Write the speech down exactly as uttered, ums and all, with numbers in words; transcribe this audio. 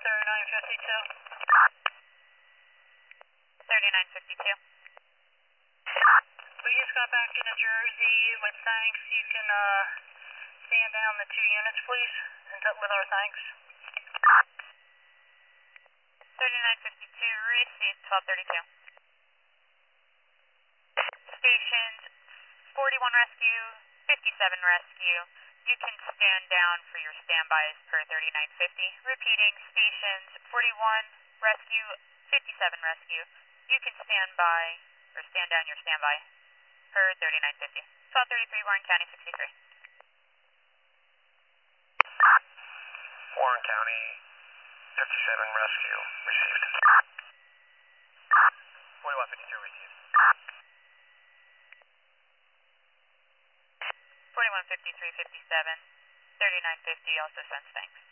thirty-nine fifty-two. thirty-nine fifty-two. We just got back into Jersey with thanks. You can uh, stand down the two units, please, and with our thanks. thirty-nine fifty-two, received twelve thirty-two. Stations forty-one rescue, fifty-seven rescue. You can stand down for your standbys per thirty-nine fifty. Repeating, stations forty-one rescue, fifty-seven rescue. You can stand by or stand down your standby per thirty-nine fifty. twelve thirty-three, Warren County sixty-three. Warren County fifty-seven rescue received. forty-one fifty-two received. forty-one fifty-three fifty-seven. thirty-nine fifty also sends thanks.